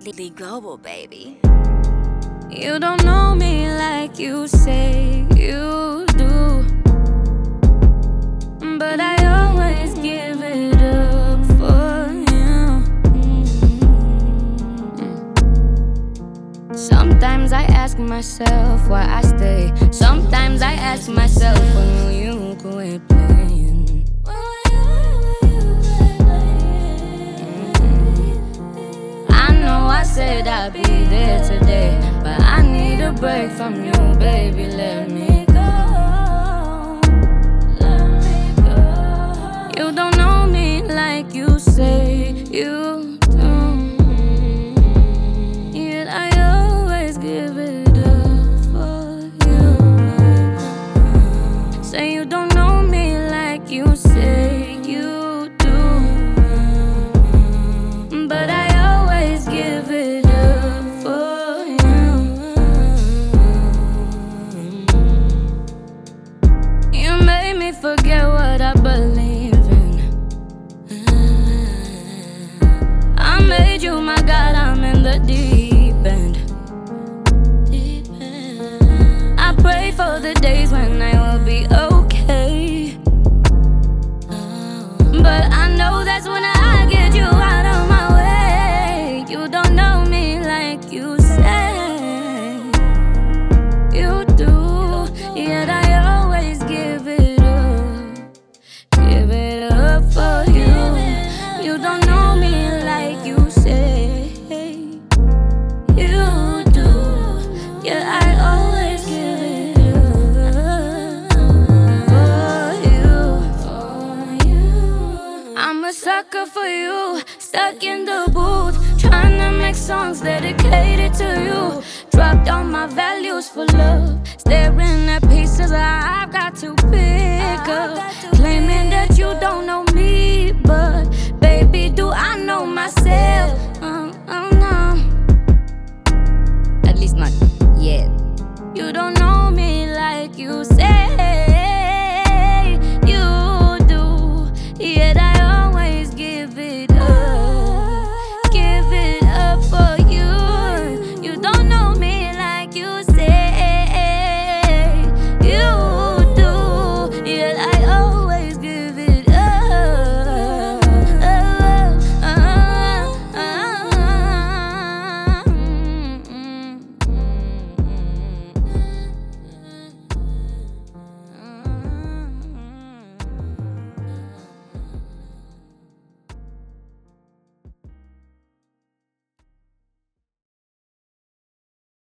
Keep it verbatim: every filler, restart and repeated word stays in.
Global, baby. You don't know me like you say you do, but I always give it up for you. Mm-hmm. Sometimes I ask myself why I stay. Sometimes I ask myself when will you quit playing. I said I'd be there today, but I need a break from you, baby. Let me go. Let me go. You don't know me like you say you do, yet I always give it up for you. Say you don't know me like you say you do, but I give it up for you. You made me forget what I believe in. I made you my God, I'm in the deep end. I pray for the days when I will be okay, but I know that's when I get you out of my way. You don't know me like you say you do, yet I always give it up, give it up for you. You don't know me like you say you do, yet I always give it up for you, for you. I'm a sucker for you, stuck in the booth, trying to make songs dedicated to you. Dropped all my values for love, staring at pieces I've got to pick up. Claiming that you don't know me, but baby, do I know myself? Um, oh no, at least not yet. You don't know me like you say